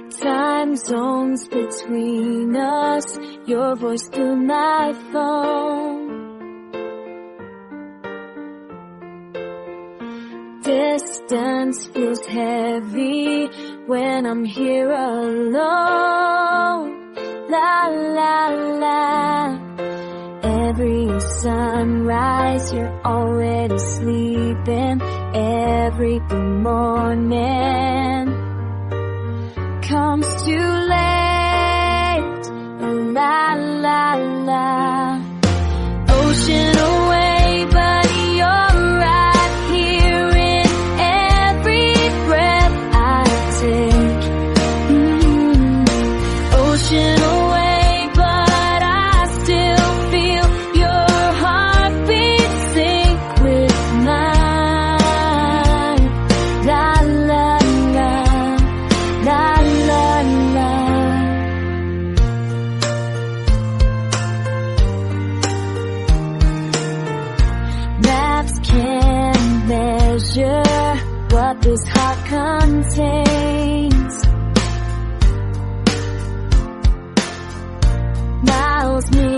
Time zones between us, your voice through my phone. Distance feels heavy when I'm here alone. La la la. Every sunrise, you're already sleeping. Every morning comes too late. La la la. Ocean away, but you're right here in every breath I take. Ocean away, but I still feel your heartbeat sync with mine. La la la, la la la. Maps can't measure what this heart contains. Miles